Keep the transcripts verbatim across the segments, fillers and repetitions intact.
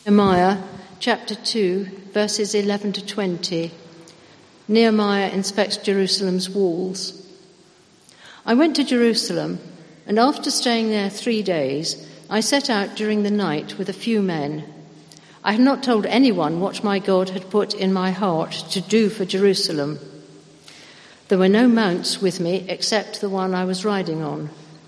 Nehemiah chapter two, verses eleven to twenty. Nehemiah inspects Jerusalem's walls. I went to Jerusalem, and after staying there three days, I set out during the night with a few men. I had not told anyone what my God had put in my heart to do for Jerusalem. There were no mounts with me except the one I was riding on.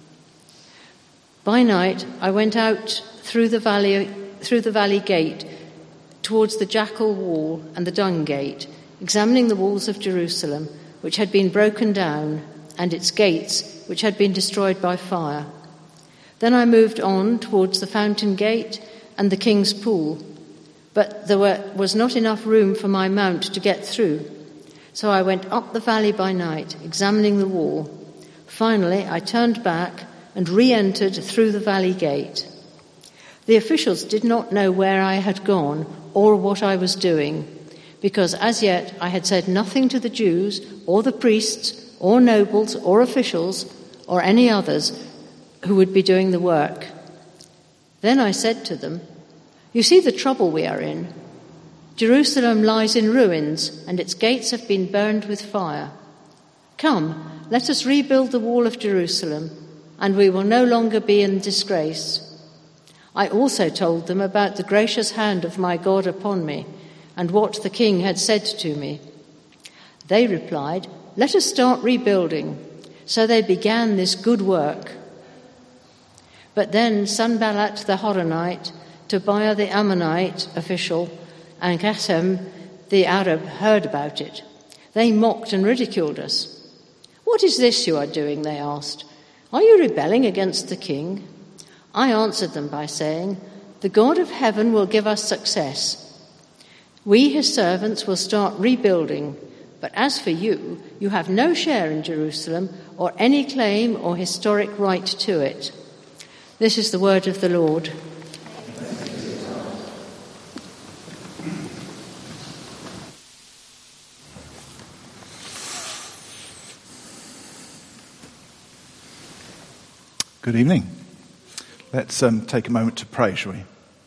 By night, I went out through the valley, through the valley gate towards the Jackal Wall and the Dung Gate, examining the walls of Jerusalem, which had been broken down, and its gates, which had been destroyed by fire. Then I moved on towards the Fountain Gate and the King's Pool, but there were, was not enough room for my mount to get through. So I went up the valley by night, examining the wall. Finally, I turned back and re-entered through the valley gate. The officials did not know where I had gone or what I was doing, because as yet I had said nothing to the Jews or the priests or nobles or officials or any others who would be doing the work. Then I said to them, "You see the trouble we are in. Jerusalem lies in ruins, and its gates have been burned with fire. Come, let us rebuild the wall of Jerusalem, and we will no longer be in disgrace." I also told them about the gracious hand of my God upon me, and what the king had said to me. They replied, "Let us start rebuilding." So they began this good work. But then Sanballat the Horonite, Tobiah the Ammonite official, and Geshem the Arab heard about it. They mocked and ridiculed us. "What is this you are doing?" they asked. "Are you rebelling against the king?" I answered them by saying, "The God of heaven will give us success. We, his servants, will start rebuilding. But as for you, you have no share in Jerusalem or any claim or historic right to it." This is the word of the Lord. Good evening. Let's um, take a moment to pray, shall we?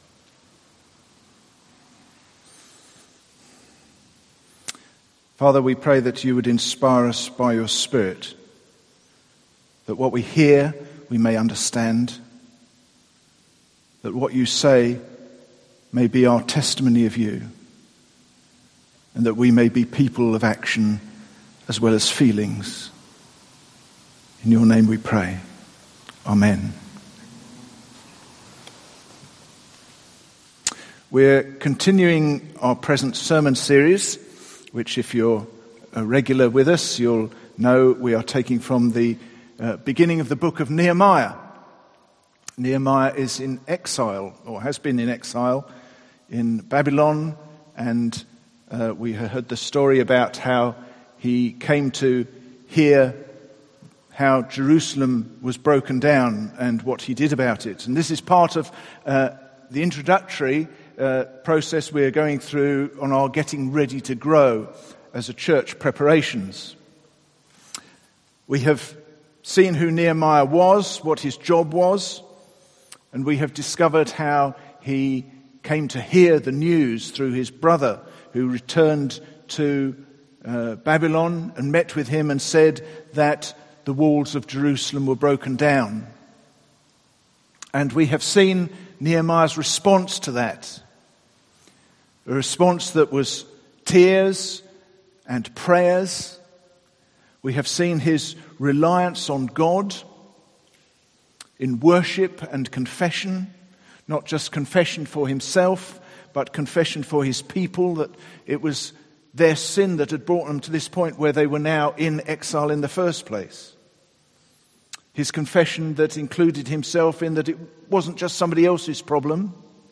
Father, we pray that you would inspire us by your Spirit, that what we hear we may understand, that what you say may be our testimony of you, and that we may be people of action as well as feelings. In your name we pray. Amen. We're continuing our present sermon series, which if you're a regular with us, you'll know we are taking from the uh, beginning of the book of Nehemiah. Nehemiah is in exile, or has been in exile, in Babylon, and uh, we heard the story about how he came to hear how Jerusalem was broken down and what he did about it. And this is part of uh, the introductory uh, process we're going through on our getting ready to grow as a church preparations. We have seen who Nehemiah was, what his job was, and we have discovered how he came to hear the news through his brother who returned to uh, Babylon and met with him and said that the walls of Jerusalem were broken down. And we have seen Nehemiah's response to that. A response that was tears and prayers. We have seen his reliance on God in worship and confession, not just confession for himself, but confession for his people, that it was their sin that had brought them to this point where they were now in exile in the first place. His confession that included himself in that it wasn't just somebody else's problem,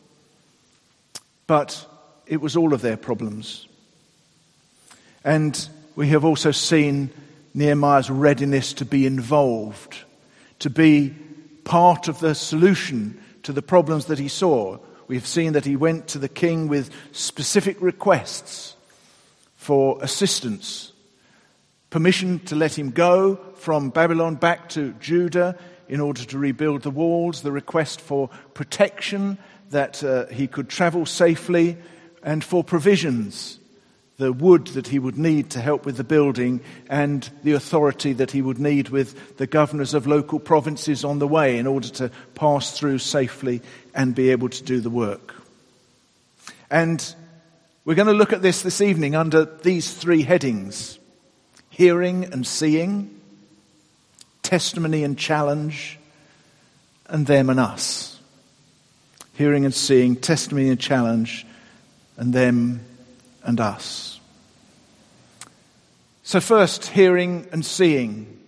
but it was all of their problems. And we have also seen Nehemiah's readiness to be involved, to be part of the solution to the problems that he saw. We've seen that he went to the king with specific requests for assistance, permission to let him go from Babylon back to Judah. in order to rebuild the walls, the request for protection, that uh, he could travel safely, and for provisions, the wood that he would need to help with the building, and the authority that he would need with the governors of local provinces on the way in order to pass through safely and be able to do the work. And we're going to look at this this evening under these three headings: hearing and seeing, testimony and challenge, and them and us. Hearing and seeing, testimony and challenge, and them and us. So first, hearing and seeing.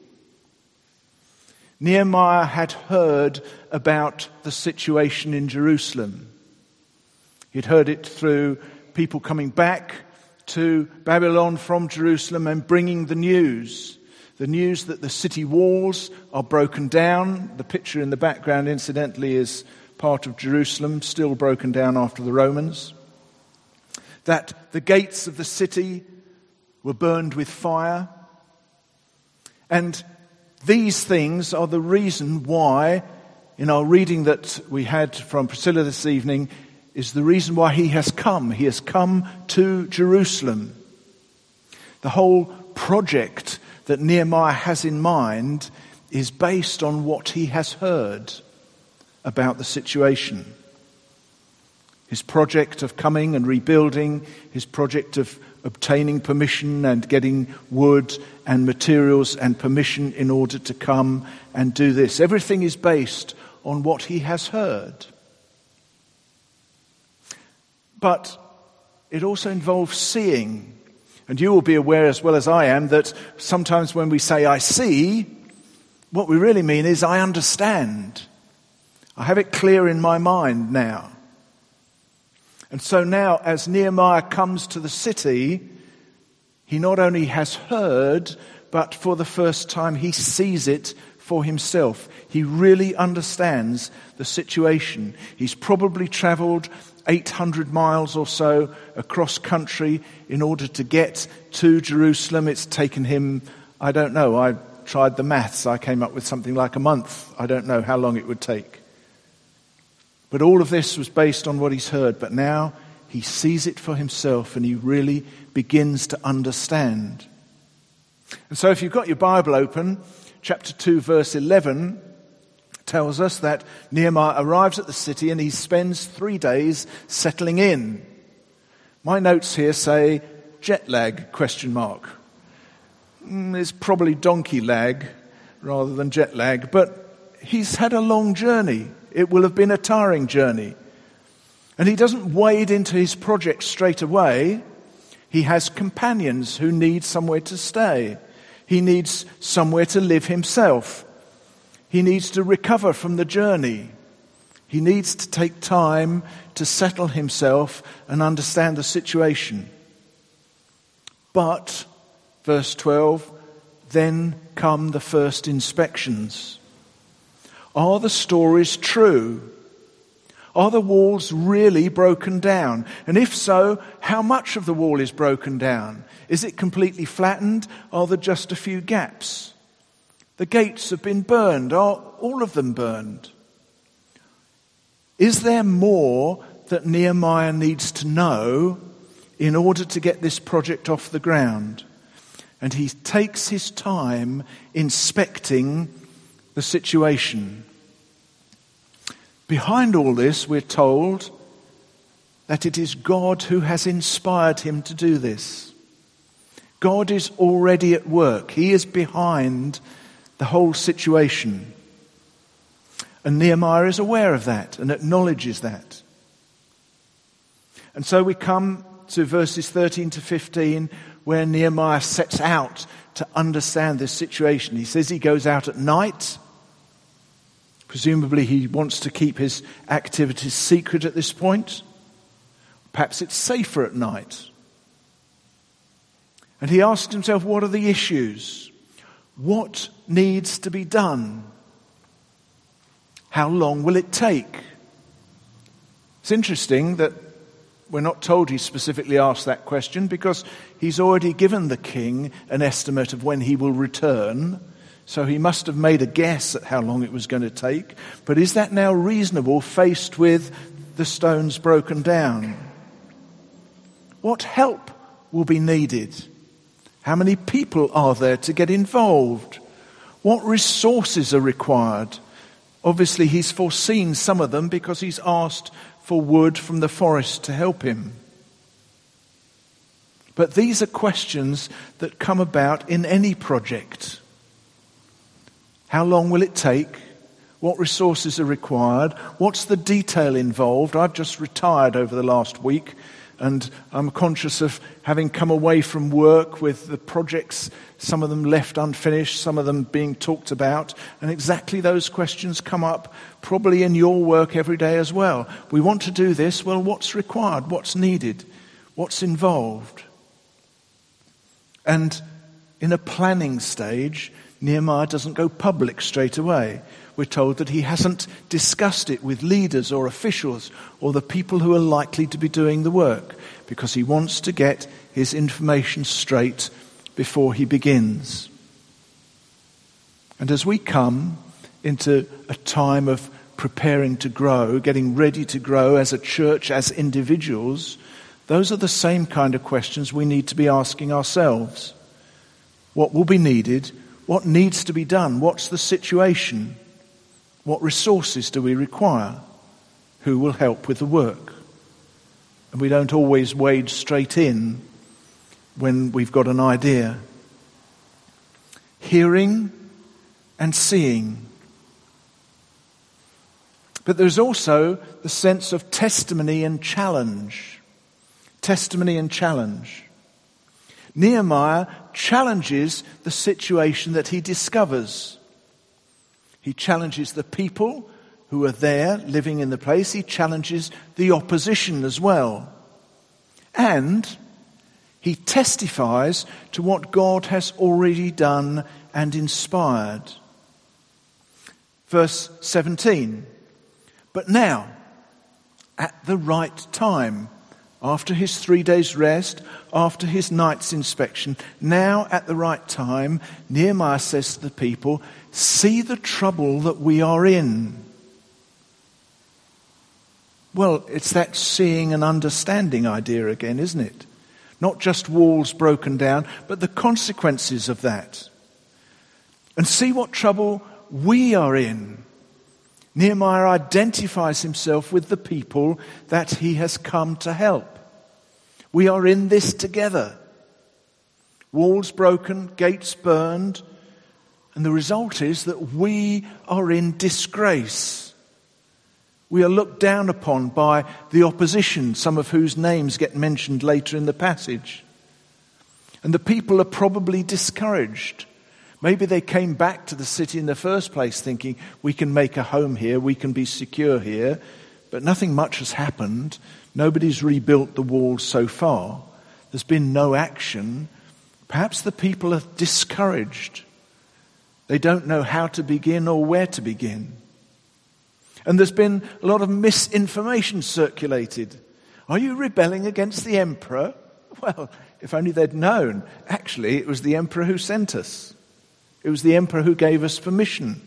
Nehemiah had heard about the situation in Jerusalem. He'd heard it through people coming back to Babylon from Jerusalem and bringing the news. The news that the city walls are broken down. The picture in the background, incidentally, is part of Jerusalem, still broken down after the Romans. That the gates of the city were burned with fire. And these things are the reason why, in our reading that we had from Priscilla this evening, is the reason why he has come. He has come to Jerusalem. The whole project that Nehemiah has in mind is based on what he has heard about the situation. His project of coming and rebuilding, his project of obtaining permission and getting wood and materials and permission in order to come and do this. Everything is based on what he has heard. But it also involves seeing. And you will be aware as well as I am that sometimes when we say I see, what we really mean is I understand. I have it clear in my mind now. And so now as Nehemiah comes to the city, he not only has heard, but for the first time he sees it for himself. He really understands the situation. He's probably travelled eight hundred miles or so across country in order to get to Jerusalem. It's taken him, I don't know, I tried the maths. I came up with something like a month. I don't know how long it would take. But all of this was based on what he's heard. But now he sees it for himself and he really begins to understand. And so if you've got your Bible open, chapter two, verse eleven tells us that Nehemiah arrives at the city and he spends three days settling in. My notes here say jet lag, question mark. Mm, it's probably donkey lag rather than jet lag, but he's had a long journey. It will have been a tiring journey. And he doesn't wade into his project straight away. He has companions who need somewhere to stay. He needs somewhere to live himself. He needs to recover from the journey. He needs to take time to settle himself and understand the situation. But, verse twelve, then come the first inspections. Are the stories true? Are the walls really broken down? And if so, how much of the wall is broken down? Is it completely flattened? Are there just a few gaps? The gates have been burned. Are all of them burned? Is there more that Nehemiah needs to know in order to get this project off the ground? And he takes his time inspecting the situation. Behind all this, we're told that it is God who has inspired him to do this. God is already at work. He is behind the whole situation. And Nehemiah is aware of that and acknowledges that. And so we come to verses thirteen to fifteen, where Nehemiah sets out to understand this situation. He says he goes out at night. Presumably he wants to keep his activities secret at this point. Perhaps it's safer at night. And he asks himself, what are the issues? What needs to be done? How long will it take? It's interesting that we're not told he specifically asked that question, because he's already given the king an estimate of when he will return. so he must have made a guess at how long it was going to take. But is that now reasonable faced with the stones broken down? What help will be needed? How many people are there to get involved? What resources are required? Obviously, he's foreseen some of them because he's asked for wood from the forest to help him. But these are questions that come about in any project. How long will it take? What resources are required? What's the detail involved? I've just retired over the last week, and I'm conscious of having come away from work with the projects, some of them left unfinished, some of them being talked about, and exactly those questions come up probably in your work every day as well. We want to do this. Well, what's required? What's needed? What's involved? And in a planning stage, Nehemiah doesn't go public straight away. We're told that he hasn't discussed it with leaders or officials or the people who are likely to be doing the work, because he wants to get his information straight before he begins. And as we come into a time of preparing to grow, getting ready to grow as a church, as individuals, those are the same kind of questions we need to be asking ourselves. What will be needed? What needs to be done? What's the situation? What resources do we require? Who will help with the work? And we don't always wade straight in when we've got an idea. Hearing and seeing. But there's also the sense of testimony and challenge. Testimony and challenge. Nehemiah challenges the situation that he discovers. He challenges the people who are there living in the place. He challenges the opposition as well. And he testifies to what God has already done and inspired. Verse seventeen. But now, at the right time, after his three days' rest, after his night's inspection, now at the right time, Nehemiah says to the people, see the trouble that we are in. Well, it's that seeing and understanding idea again, isn't it? Not just walls broken down, but the consequences of that. And see what trouble we are in. Nehemiah identifies himself with the people that he has come to help. We are in this together. Walls broken, gates burned, and the result is that we are in disgrace. We are looked down upon by the opposition, some of whose names get mentioned later in the passage. And the people are probably discouraged. Maybe they came back to the city in the first place thinking, we can make a home here, we can be secure here. But nothing much has happened. Nobody's rebuilt the walls so far. There's been no action. Perhaps the people are discouraged. They don't know how to begin or where to begin. And there's been a lot of misinformation circulated. Are you rebelling against the emperor? Well, if only they'd known. Actually, it was the emperor who sent us. It was the emperor who gave us permission.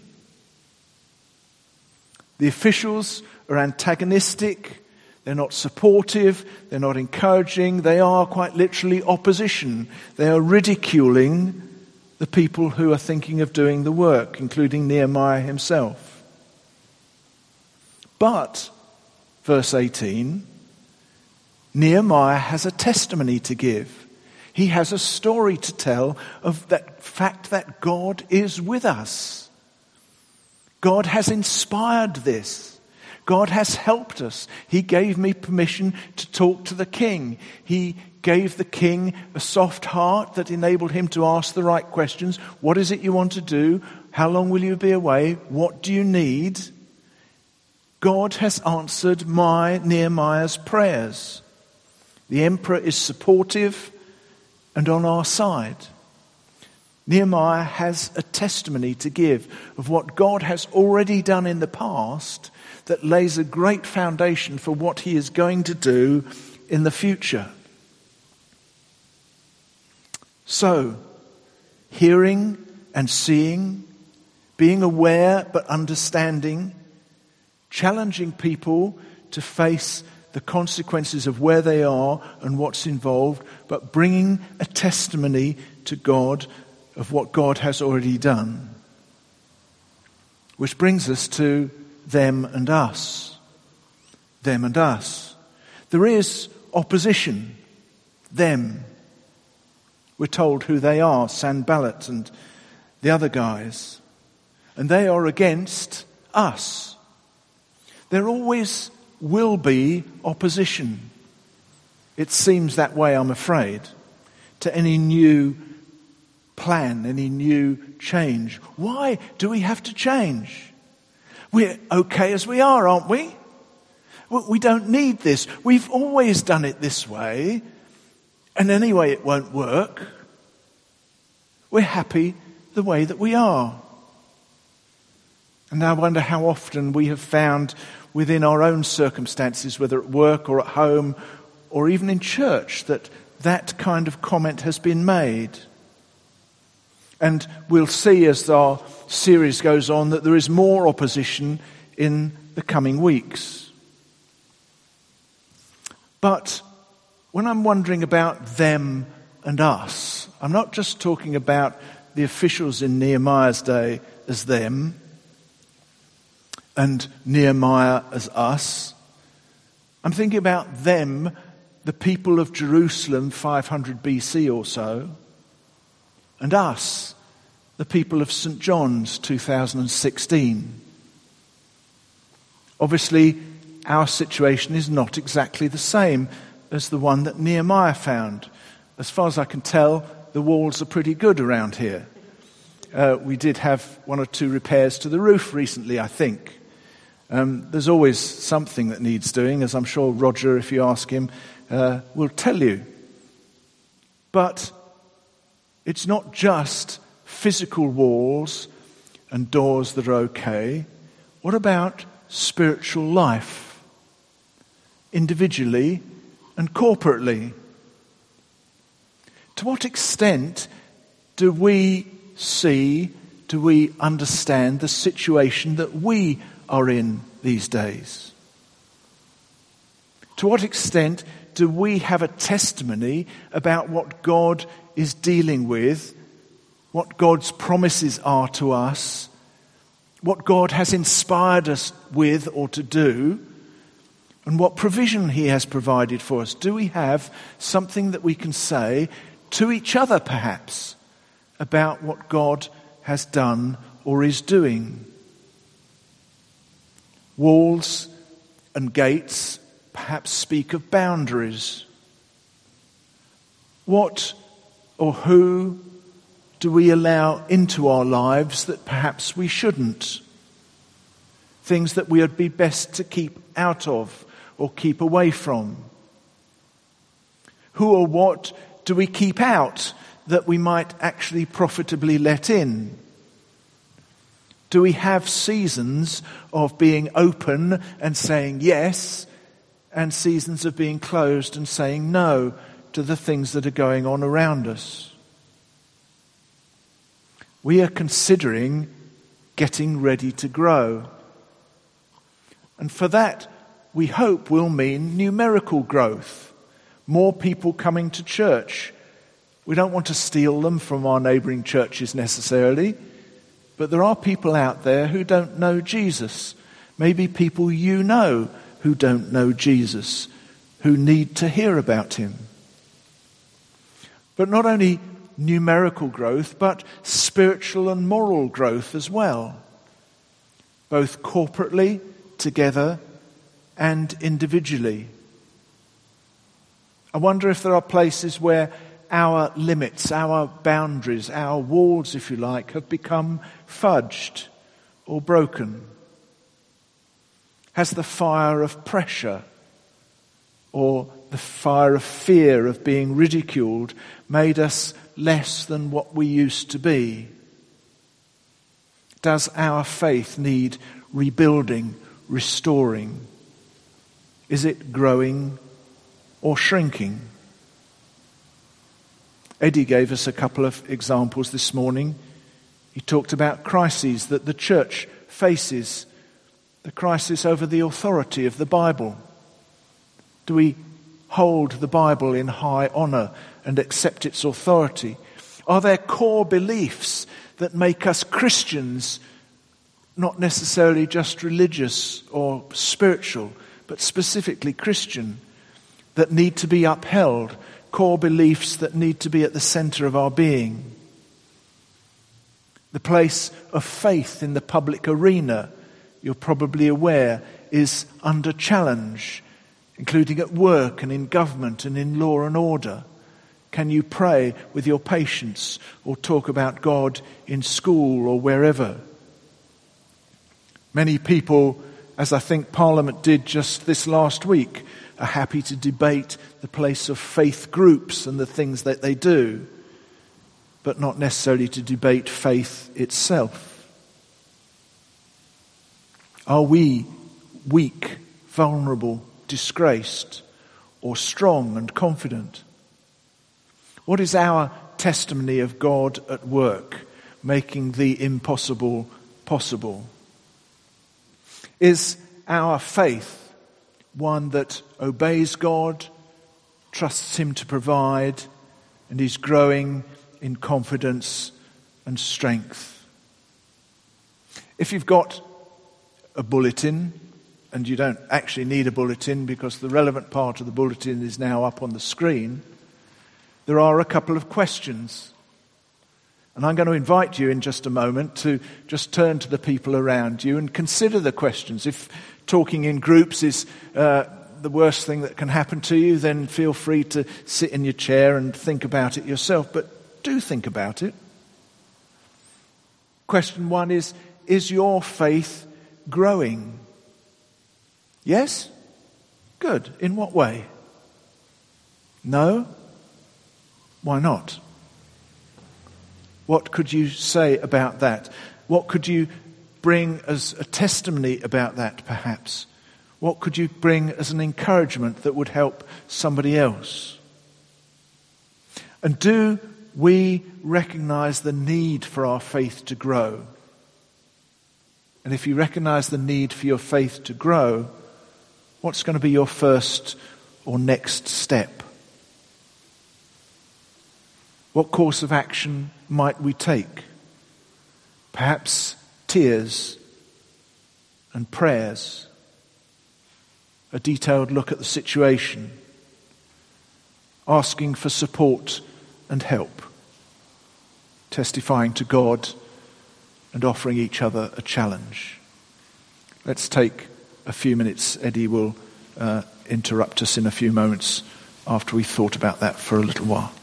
The officials are antagonistic. They're not supportive. They're not encouraging. They are quite literally opposition. They are ridiculing the people who are thinking of doing the work, including Nehemiah himself. But, verse eighteen, Nehemiah has a testimony to give. He has a story to tell of that fact that God is with us. God has inspired this. God has helped us. He gave me permission to talk to the king. He gave the king a soft heart that enabled him to ask the right questions. What is it you want to do? How long will you be away? What do you need? God has answered my Nehemiah's prayers. The emperor is supportive and on our side. Nehemiah has a testimony to give of what God has already done in the past that lays a great foundation for what he is going to do in the future. So, hearing and seeing being aware but understanding, challenging people to face the consequences of where they are and what's involved, but bringing a testimony to God of what God has already done. Which brings us to them and us. Them and us. There is opposition. Them. We're told who they are, Sanballat and the other guys. And they are against us. There always will be opposition. It seems that way, I'm afraid, to any new plan, any new change. Why do we have to change? We're okay as we are, aren't we? We don't need this. We've always done it this way, and anyway it won't work. We're happy the way that we are. And I wonder how often we have found within our own circumstances, whether at work or at home or even in church, that that kind of comment has been made. And we'll see as our series goes on that there is more opposition in the coming weeks. But when I'm wondering about them and us, I'm not just talking about the officials in Nehemiah's day as them and Nehemiah as us. I'm thinking about them, the people of Jerusalem five hundred B C or so, and us, the people of Saint John's two thousand sixteen. Obviously, our situation is not exactly the same as the one that Nehemiah found. As far as I can tell, the walls are pretty good around here. Uh, we did have one or two repairs to the roof recently, I think. Um, there's always something that needs doing, as I'm sure Roger, if you ask him, uh, will tell you. But it's not just physical walls and doors that are okay. What about spiritual life, individually and corporately? To what extent do we see, do we understand the situation that we are in these days? To what extent do we have a testimony about what God is dealing with, what God's promises are to us, what God has inspired us with or to do, and what provision He has provided for us? Do we have something that we can say to each other, perhaps, about what God has done or is doing? Walls and gates perhaps speak of boundaries. What or who do we allow into our lives that perhaps we shouldn't? Things that we would be best to keep out of or keep away from. Who or what do we keep out that we might actually profitably let in? Do we have seasons of being open and saying yes, and seasons of being closed and saying no to the things that are going on around us? We are considering getting ready to grow. And for that, we hope will mean numerical growth. More people coming to church. We don't want to steal them from our neighbouring churches necessarily, but there are people out there who don't know Jesus. Maybe people you know who don't know Jesus, who need to hear about Him. But not only numerical growth, but spiritual and moral growth as well, both corporately, together, and individually. I wonder if there are places where our limits, our boundaries, our walls, if you like, have become fudged or broken. Has the fire of pressure or the fire of fear of being ridiculed made us less than what we used to be? Does our faith need rebuilding, restoring? Is it growing or shrinking? Eddie gave us a couple of examples this morning. He talked about crises that the church faces, the crisis over the authority of the Bible. Do we hold the Bible in high honour and accept its authority? Are there core beliefs that make us Christians, not necessarily just religious or spiritual, but specifically Christian, that need to be upheld, core beliefs that need to be at the centre of our being? The place of faith in the public arena, you're probably aware, is under challenge, including at work and in government and in law and order. Can you pray with your patients or talk about God in school or wherever? Many people, as I think Parliament did just this last week, are happy to debate the place of faith groups and the things that they do, but not necessarily to debate faith itself. Are we weak, vulnerable, disgraced, or strong and confident? What is our testimony of God at work, making the impossible possible? Is our faith one that obeys God, trusts Him to provide, and is growing in confidence and strength? If you've got a bulletin, and you don't actually need a bulletin because the relevant part of the bulletin is now up on the screen, there are a couple of questions. And I'm going to invite you in just a moment to just turn to the people around you and consider the questions. If talking in groups is uh, the worst thing that can happen to you, then feel free to sit in your chair and think about it yourself. But do think about it. Question one is, is your faith growing? Yes? Good. In what way? No? Why not? What could you say about that? What could you bring as a testimony about that, perhaps? What could you bring as an encouragement that would help somebody else? And do we recognize the need for our faith to grow? And if you recognize the need for your faith to grow, what's going to be your first or next step? What course of action might we take? Perhaps tears and prayers, a detailed look at the situation, asking for support and help, testifying to God and offering each other a challenge. Let's take a few minutes. Eddie will uh, interrupt us in a few moments after we've thought about that for a little while.